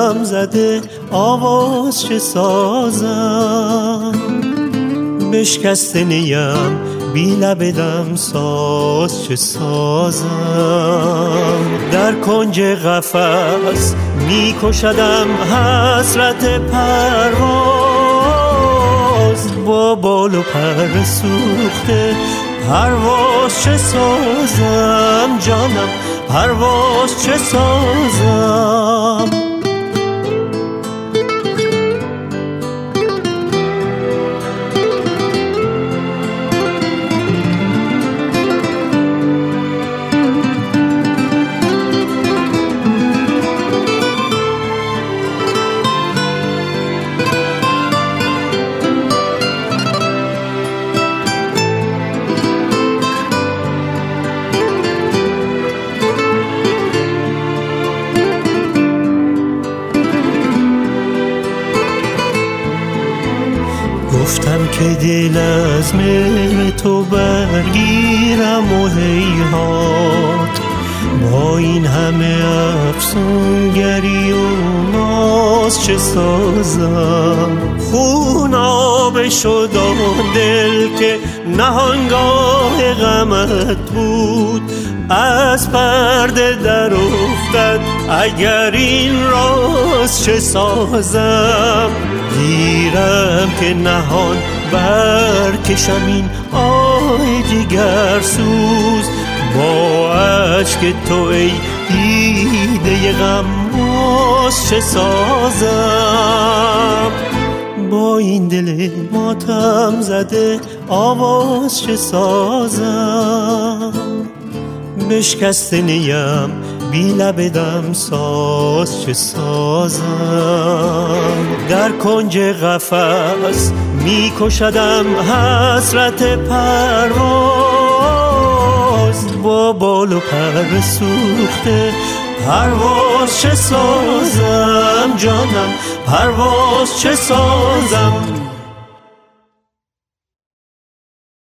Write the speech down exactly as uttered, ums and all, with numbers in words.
ماتم زده آواز چه سازم، بشکسته نیم بی لب دم ساز چه سازم. در کنج قفس می کشدم حسرت پرواز، با بال و پر سوخته پرواز چه سازم جانم، پرواز چه سازم. گفتم که دل از مهر تو برگیرم و هیهات، با این همه افسونگری و ناز چه سازم. خون آب شد و دل که نهانگاه غمت بود، از پرده در افتد اگر این راز چه سازم. گیرم که نهان برکشم این آه جگر سوز، با اشک تو ای دیده غماز چه سازم. با این دل ماتم زده آواز چه سازم، بشکسته نیم بی لب دم ساز چه سازم. در کنج قفس می کشدم حسرت پرواز، با بال و پر سوخته پرواز چه سازم جانم، پرواز چه سازم.